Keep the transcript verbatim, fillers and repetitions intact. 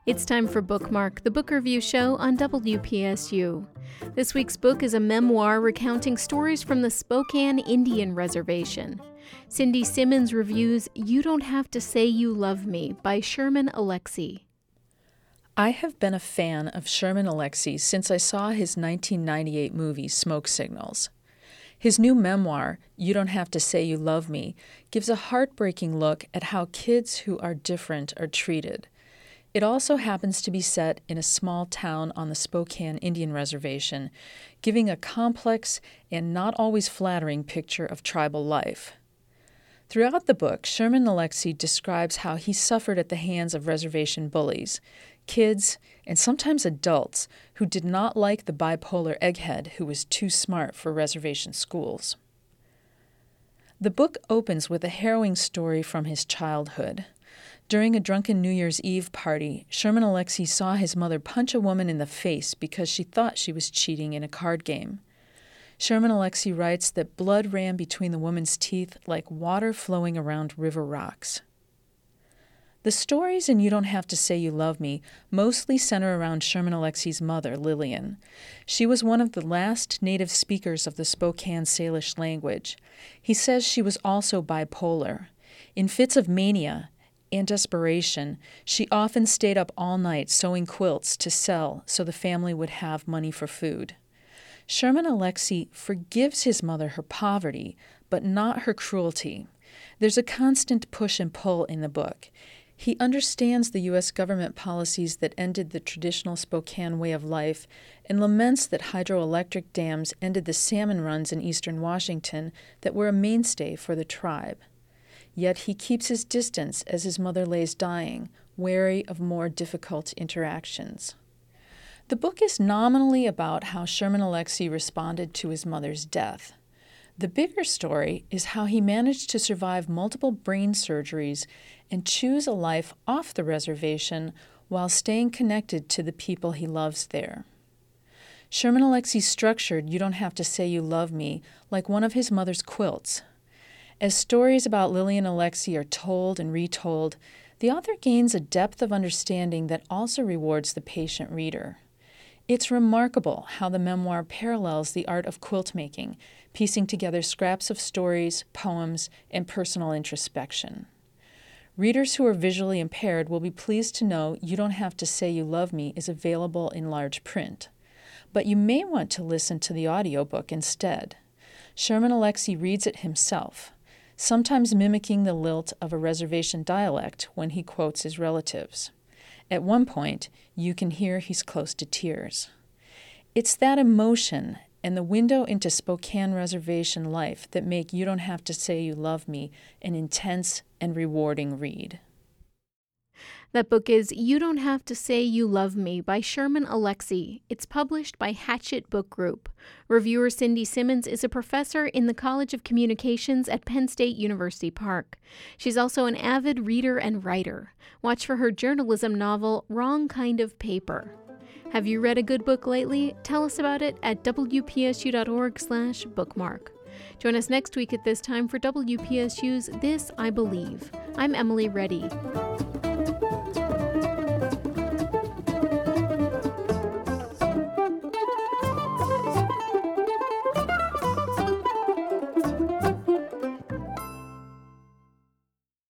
It's time for Bookmark, the book review show on W P S U. This week's book is a memoir recounting stories from the Spokane Indian Reservation. Cindy Simmons reviews You Don't Have to Say You Love Me by Sherman Alexie. I have been a fan of Sherman Alexie since I saw his nineteen ninety-eight movie Smoke Signals. His new memoir, You Don't Have to Say You Love Me, gives a heartbreaking look at how kids who are different are treated. It also happens to be set in a small town on the Spokane Indian Reservation, giving a complex and not always flattering picture of tribal life. Throughout the book, Sherman Alexie describes how he suffered at the hands of reservation bullies, kids, and sometimes adults who did not like the bipolar egghead who was too smart for reservation schools. The book opens with a harrowing story from his childhood. During a drunken New Year's Eve party, Sherman Alexie saw his mother punch a woman in the face because she thought she was cheating in a card game. Sherman Alexie writes that blood ran between the woman's teeth like water flowing around river rocks. The stories in You Don't Have to Say You Love Me mostly center around Sherman Alexie's mother, Lillian. She was one of the last native speakers of the Spokane Salish language. He says she was also bipolar. In fits of mania and desperation, she often stayed up all night sewing quilts to sell so the family would have money for food. Sherman Alexie forgives his mother her poverty, but not her cruelty. There's a constant push and pull in the book. He understands the U S government policies that ended the traditional Spokane way of life and laments that hydroelectric dams ended the salmon runs in eastern Washington that were a mainstay for the tribe. Yet he keeps his distance as his mother lays dying, wary of more difficult interactions. The book is nominally about how Sherman Alexie responded to his mother's death. The bigger story is how he managed to survive multiple brain surgeries and choose a life off the reservation while staying connected to the people he loves there. Sherman Alexie structured You Don't Have to Say You Love Me like one of his mother's quilts. As stories about Lillian Alexie are told and retold, the author gains a depth of understanding that also rewards the patient reader. It's remarkable how the memoir parallels the art of quilt making, piecing together scraps of stories, poems, and personal introspection. Readers who are visually impaired will be pleased to know You Don't Have to Say You Love Me is available in large print. But you may want to listen to the audiobook instead. Sherman Alexie reads it himself, sometimes mimicking the lilt of a reservation dialect when he quotes his relatives. At one point, you can hear he's close to tears. It's that emotion and the window into Spokane Reservation life that make You Don't Have to Say You Love Me an intense and rewarding read. That book is You Don't Have to Say You Love Me by Sherman Alexie. It's published by Hatchet Book Group. Reviewer Cindy Simmons is a professor in the College of Communications at Penn State University Park. She's also an avid reader and writer. Watch for her journalism novel, Wrong Kind of Paper. Have you read a good book lately? Tell us about it at W P S U dot org slash bookmark. Join us next week at this time for W P S U's This I Believe. I'm Emily Reddy.